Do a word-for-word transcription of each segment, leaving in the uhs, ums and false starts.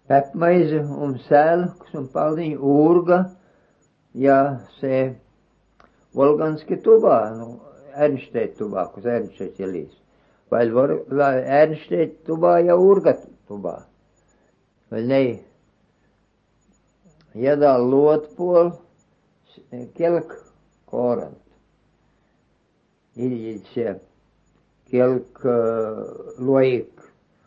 Päppmaize un sälk on paljon urga ja se volganski tuba, no Ernstedt tuba, kun se Ernstedt jälis. Vail Ernstedt tuba ja urga tuba. Vail ne jädal luotpuol kelk koorant. Iljit se kelk loik.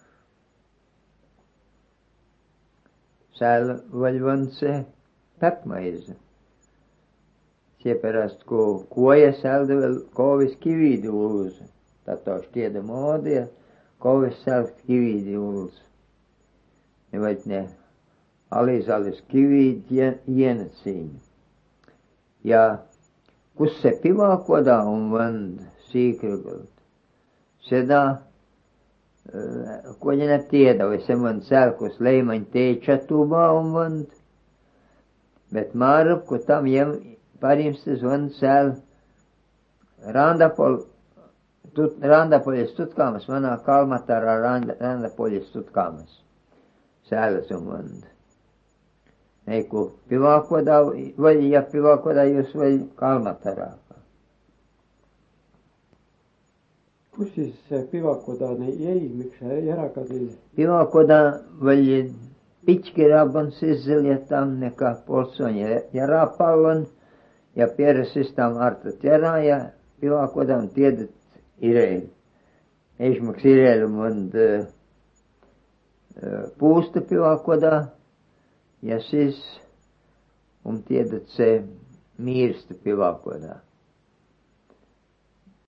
Sääl vail se päppmaize. Seepärast kun kuoja säältä veel koovis kividi ullus. Tätä olisi tiedä moodi ja koovis säältä kividi ullus. Ne vaid ne alisalis kivid jienet siinä. Ja kus se pivakoda on vand Siikrugalt. Seda kuitenkin ne tiedä, vai se vand sääl, kus leimain teetsä tuba on vand. Bet ma arv, kun tam jem parimstes vand sääl randapol, tut, randapolis tutkaamas, vana Kalmatara randa, randapolis tutkaamas. Sääl se on vand. Ei kun pivakoda, vai ja pivakoda jos vai Kalmataraa. Kus siis se pivakoda jäi, miksi se erakadil? Pivakoda vai pitskirabon sissel ja tamneka polson ja järapallon ja piersistä on artot järä ja pivakoda on tiedet ireil. Esimerkiksi ireil on puusta pivakoda ja siis on tiedet se miirstä pivakoda.